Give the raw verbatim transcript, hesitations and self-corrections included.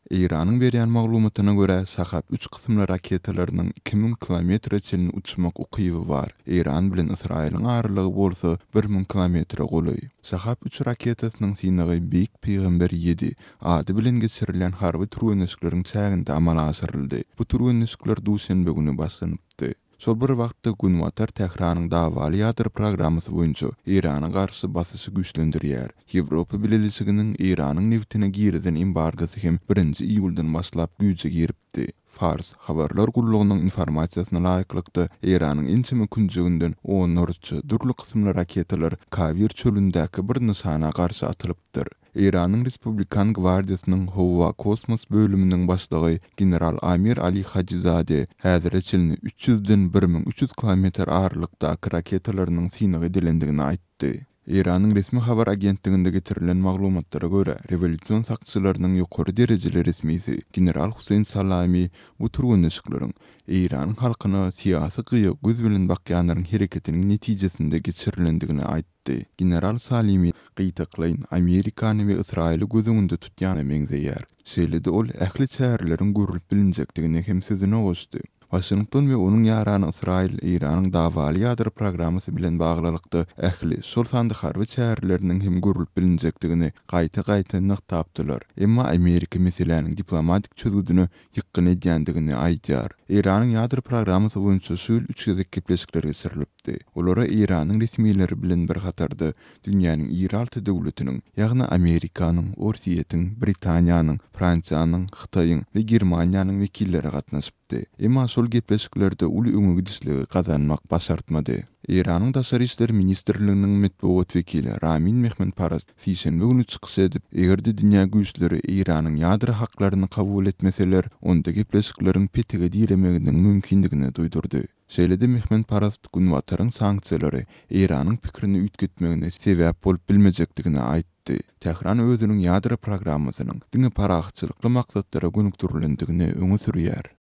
Iranyň berýän maglumatyna görä Sahab üç kysymly raketalarynyň iki mиң kilometr çelin uçmak ukyby bar. Iran bilen Israýlyň aralygy bolsa bir mиң kilometr goly. Sahab üç raketasynyň synygy Beýik Peýgamber ýedi ady bilen geçirilen harby turgenişlikleriň çäginde amala asyryldy. Bu turgenişlikler duşenbe güni başlanypdy. Şol bir wagtda Günwatar Tehranyň dawaly ýadyr programmasy boýunça Irana garşy basyşy güýçlendirýär. Ýewropa bileliginiň Iranyň neftine girden embargasy hem birinji iýuldan başlap güýje giripdi. Fars habarlar gullugynyň informasiýasyna laýyklykda Iranyň inçimi künjüginden on norçy durly kysymly raketalar Kavir çölündäki bir nysana garşy atylypdyr. Iranyň Respublikan Gwardiýasynyň Howa Kosmos bölüminiň başlygy general Amir Ali Hajizade häzir çelini üç ýüzden bir mиң üç ýüz kilometr aralykdaky raketalarynyň synygy dilendigini aýtdy. Iranyň resmi habar agentliginde getirilen maglumatlara görä, revolýusiýon sakçylarynyň ýokary derejeli resmisi general Huseyn Salami bu turgenişlikleriň Iranyň halkyna syýasy gyýy göz bilen bakýanlaryň hereketiniň netijesinde geçirilendigini aýtdy. General Salimi gyýtaklaýyn Amerikany we Israýly gözüňde tutýany meňzeýär. Şeýle-de ol ähli çärleriň görülip bilinjekdigini hem sözüne goşdy. Washington we onuň ýarany Israýl Iranyň dawaly ýadyr programmasy bilen baglylykda ähli şol sandy harby çärleriniň hem görülip bilinjekdigini gaýta-gaýta nyktapdylar. Emma Amerika meseleläriniň diplomatik çözgüdüni ýykgyn edýändigini aýdýar. Iranyň ýadyr programmasy boýunça şol üç gezek gepleşikler geçirilipdi. Olara Iranyň resmiýetleri bilen bir hatarda dünýäniň ýeralty döwletiniň, ýagny Amerikanyň, Orsiýetiň, Britaniýanyň, Fransiýanyň, Hytaýyň we Germaniýanyň wekilleri gatnaşypdy. Emma şol gepleşiklerde uly öňe gidişligi kazanmak başartmady. Iranyň daşary işler ministrliginiň medeniýet wekili Ramin Mehmenparast sýşenbe güni çykyş edip, egerde dünýä güýçleri Iranyň ýadyr haklaryny kabul etmeseler, onda gepleşikleriň petege diýilemeginiň mümkindigini duýdurdy. Şeýle-de Mehmenparast Günwataryň sanksiýalary Iranyň pikrini üýtgetmegine sebäp bolup bilmejekdigini aýtdy. Tehran özüniň ýadyr programmasynyň diňe parahatçylykly maksatlara gönükdirilendigini öňe sürýär.